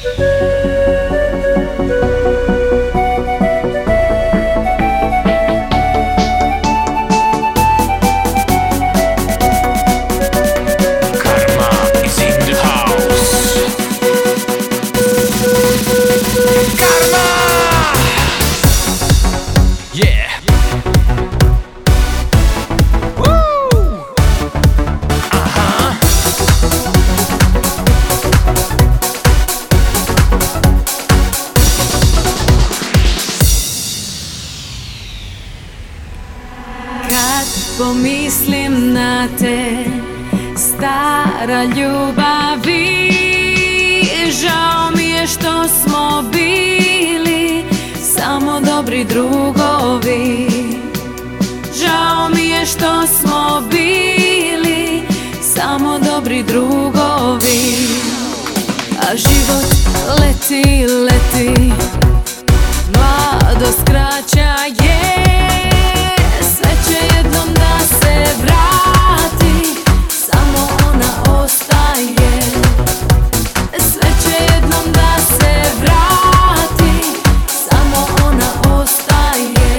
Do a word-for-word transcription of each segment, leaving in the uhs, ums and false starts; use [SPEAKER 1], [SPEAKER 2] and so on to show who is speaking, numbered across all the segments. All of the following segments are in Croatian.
[SPEAKER 1] Pomislim na te, stara ljubavi, žao mi je što smo bili samo dobri drugovi. Žao mi je što smo bili samo dobri drugovi. A život leti, leti, mladost kraća je. Sve će jednom da se vrati, samo ona ostaje. Sve će jednom da se vrati, samo ona ostaje.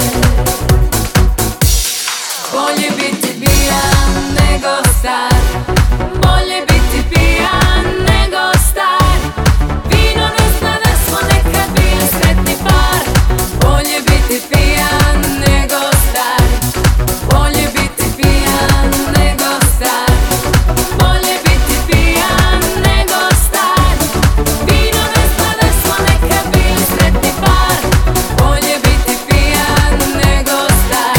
[SPEAKER 1] Bolje biti pijan nego star, bolje biti pijan nego star. Vino ne zna da smo nekad bili sretni par. Bolje biti pijan nego star, bolje biti pijan nego star. Bolje biti pijan nego star. Vino ne zna da smo nekad bili sretni par. Bolje biti pijan nego star.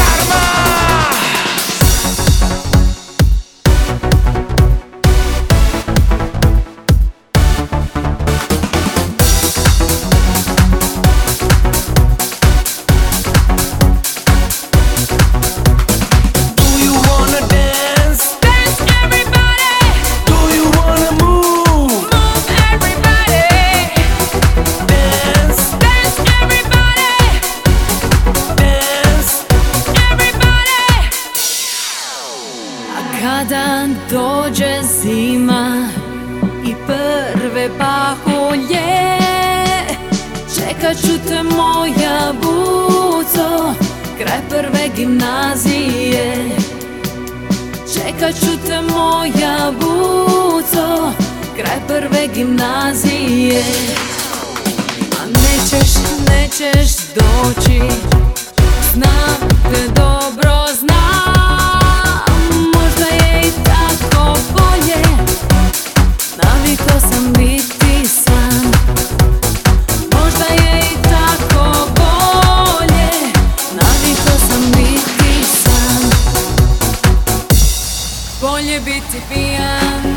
[SPEAKER 1] Kada dođe zima i prve pahulje, čekat ću te moja buco, kraj prve gimnazije. Čekat ću te moja buco, kraj prve gimnazije. A nećeš, nećeš doći, znam te dobro, znam. Možda je i tako bolje, navikao sam biti sam. Možda je i tako bolje, navikao sam biti sam. Bolje biti pijan